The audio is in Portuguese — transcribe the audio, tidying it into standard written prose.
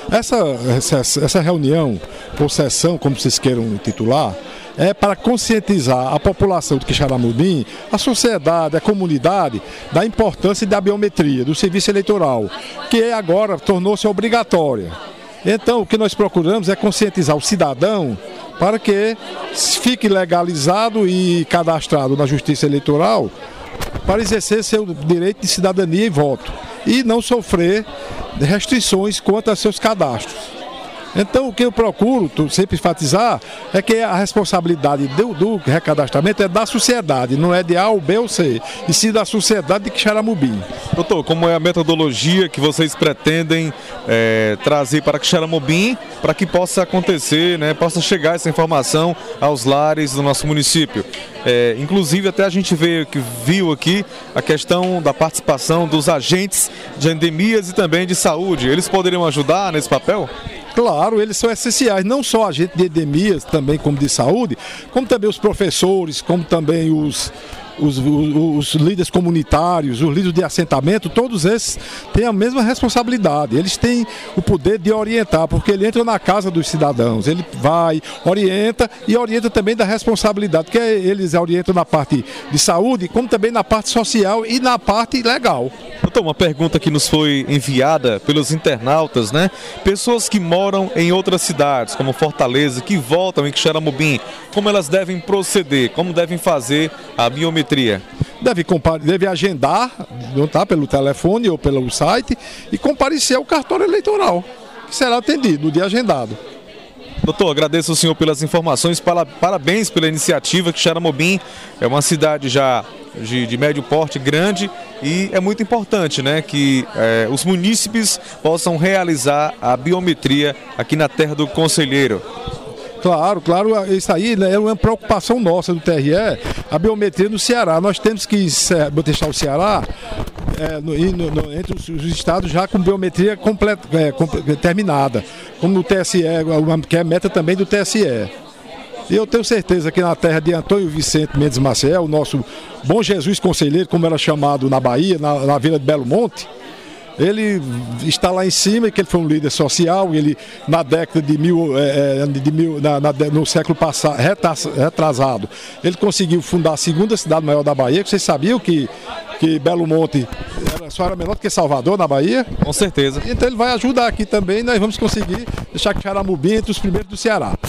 Essa reunião, ou sessão, como vocês queiram titular, é para conscientizar a população de Quixeramobim, a sociedade, a comunidade, da importância da biometria, do serviço eleitoral, que agora tornou-se obrigatória. Então, o que nós procuramos é conscientizar o cidadão para que fique legalizado e cadastrado na Justiça Eleitoral para exercer seu direito de cidadania e voto e não sofrer restrições quanto a seus cadastros. Então, o que eu procuro sempre enfatizar é que a responsabilidade do recadastramento é da sociedade, não é de A ou B ou C, e sim da sociedade de Quixeramobim. Doutor, como é a metodologia que vocês pretendem trazer para Quixeramobim para que possa acontecer, né, possa chegar essa informação aos lares do nosso município? Inclusive, até a gente viu aqui a questão da participação dos agentes de endemias e também de saúde. Eles poderiam ajudar nesse papel? Claro, eles são essenciais, não só agentes de endemias, também como de saúde, como também os professores, como também os líderes comunitários, os líderes de assentamento, todos esses têm a mesma responsabilidade. Eles têm o poder de orientar, porque ele entra na casa dos cidadãos, ele vai, orienta e orienta também da responsabilidade, que eles orientam na parte de saúde, como também na parte social e na parte legal. Doutor, uma pergunta que nos foi enviada pelos internautas, né? Pessoas que moram em outras cidades, como Fortaleza, que voltam em Quixeramobim, como elas devem proceder, como devem fazer a biometria? Deve agendar, tá, pelo telefone ou pelo site e comparecer ao cartório eleitoral, que será atendido no dia agendado. Doutor, agradeço ao senhor pelas informações, parabéns pela iniciativa. Quixeramobim é uma cidade já de médio porte, grande, e é muito importante, né, que os munícipes possam realizar a biometria aqui na terra do conselheiro. Claro, isso aí, né, é uma preocupação nossa do TRE, a biometria no Ceará. Nós temos que deixar o Ceará entre os estados já com biometria terminada, como no TSE, que é meta também do TSE. E eu tenho certeza que na terra de Antônio Vicente Mendes Maciel, o nosso Bom Jesus Conselheiro, como era chamado na Bahia, na Vila de Belo Monte, ele está lá em cima, que ele foi um líder social, ele na década no século passado, retrasado, ele conseguiu fundar a segunda cidade maior da Bahia. Vocês sabiam que Belo Monte só era menor do que Salvador, na Bahia? Com certeza. Então ele vai ajudar aqui também, nós vamos conseguir deixar Quixeramobim entre os primeiros do Ceará.